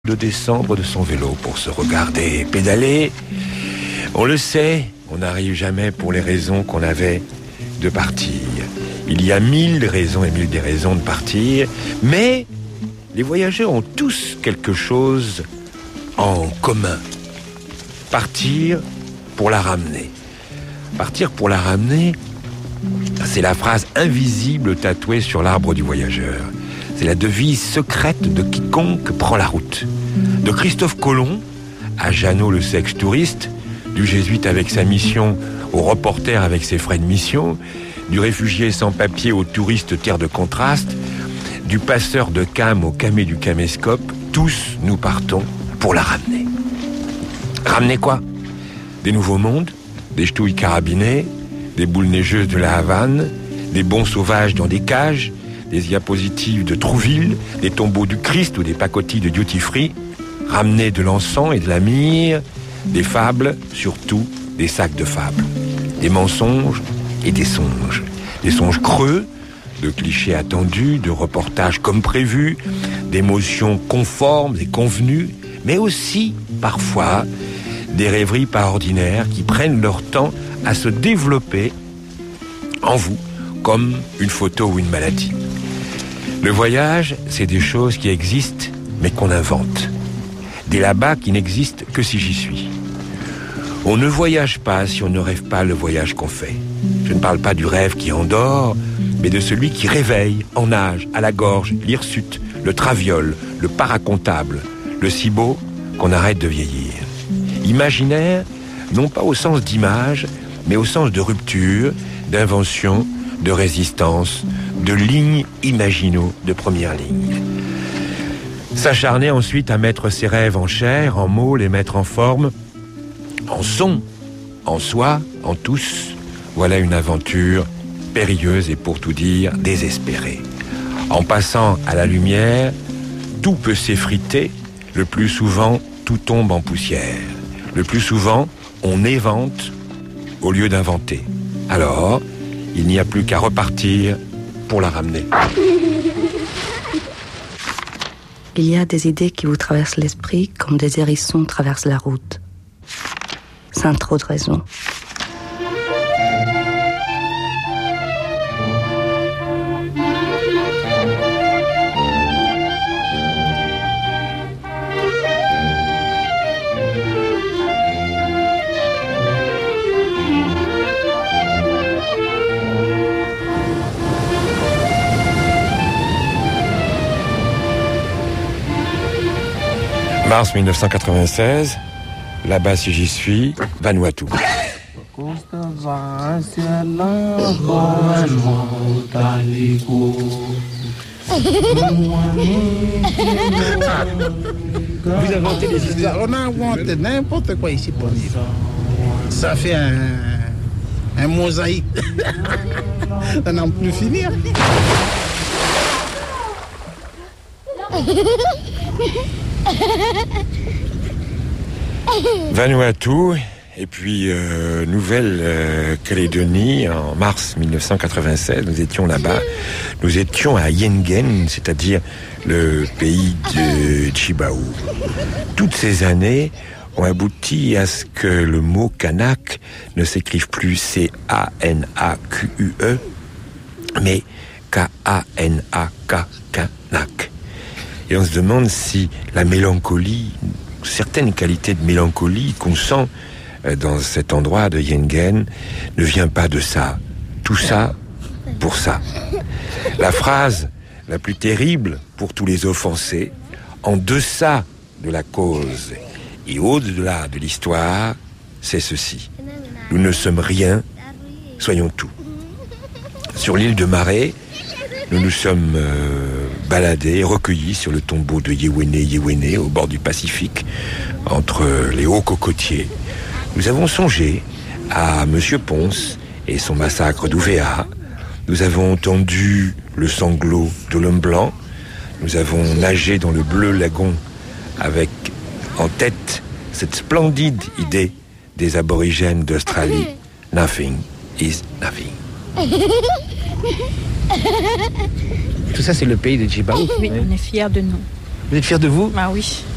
de descendre de son vélo pour se regarder pédaler. On le sait, on n'arrive jamais pour les raisons qu'on avait de partir. Il y a 1000 raisons et 1000 déraisons de partir, mais les voyageurs ont tous quelque chose en commun. Partir pour la ramener. Partir pour la ramener, c'est la phrase invisible tatouée sur l'arbre du voyageur. C'est la devise secrète de quiconque prend la route. De Christophe Colomb à Jeannot le sexe-touriste, du jésuite avec sa mission au reporter avec ses frais de mission, du réfugié sans papier au touriste terre de contraste, du passeur de cam au camé du caméscope, tous nous partons pour la ramener. Ramener quoi ? Des nouveaux mondes, des ch'touilles carabinées, des boules neigeuses de la Havane, des bons sauvages dans des cages, des diapositives de Trouville, des tombeaux du Christ ou des pacotilles de duty free, ramener de l'encens et de la myrrhe, des fables, surtout des sacs de fables, des mensonges et des songes creux, de clichés attendus, de reportages comme prévu, d'émotions conformes et convenues, mais aussi, parfois, des rêveries pas ordinaires qui prennent leur temps à se développer en vous, comme une photo ou une maladie. Le voyage, c'est des choses qui existent, mais qu'on invente. Des là-bas qui n'existent que si j'y suis. On ne voyage pas si on ne rêve pas le voyage qu'on fait. Je ne parle pas du rêve qui endort, mais de celui qui réveille, en nage, à la gorge, l'hirsute, le traviole, le paracontable, le si beau qu'on arrête de vieillir. Imaginaire, non pas au sens d'image, mais au sens de rupture, d'invention, de résistance, de lignes imaginaux de première ligne. S'acharner ensuite à mettre ses rêves en chair, en mots, les mettre en forme, en son, en soi, en tous, voilà une aventure périlleuse et pour tout dire, désespérée. En passant à la lumière, tout peut s'effriter, le plus souvent, tout tombe en poussière. Le plus souvent, on évente au lieu d'inventer. Alors, il n'y a plus qu'à repartir pour la ramener. Il y a des idées qui vous traversent l'esprit comme des hérissons traversent la route. Sans trop de raison. Mars 1996, là-bas si j'y suis, Vanuatu. Vous inventez des histoires. On a inventé n'importe quoi ici pour vivre. Ça fait un mosaïque. Ça n'en peut plus finir. Vanuatu, et puis Nouvelle-Calédonie, en mars 1996, nous étions là-bas. Nous étions à Yengen, c'est-à-dire le pays de Chibaou. Toutes ces années ont abouti à ce que le mot Kanak ne s'écrive plus C-A-N-A-Q-U-E, mais K-A-N-A-K, Kanak. Et on se demande si la mélancolie, certaines qualités de mélancolie qu'on sent dans cet endroit de Yengen ne vient pas de ça. Tout ça pour ça. La phrase la plus terrible pour tous les offensés, en deçà de la cause et au-delà de l'histoire, c'est ceci. Nous ne sommes rien, soyons tout. Sur l'île de Marais, nous nous sommes baladés, recueillis sur le tombeau de Yewene, au bord du Pacifique, entre les hauts cocotiers. Nous avons songé à Monsieur Ponce et son massacre d'Ouvéa. Nous avons entendu le sanglot de l'homme blanc. Nous avons nagé dans le bleu lagon avec en tête cette splendide idée des aborigènes d'Australie. Nothing is nothing. Tout ça, c'est le pays de Chibaou. Oui, on est fiers de nous. Vous êtes fiers de vous ? Ah oui.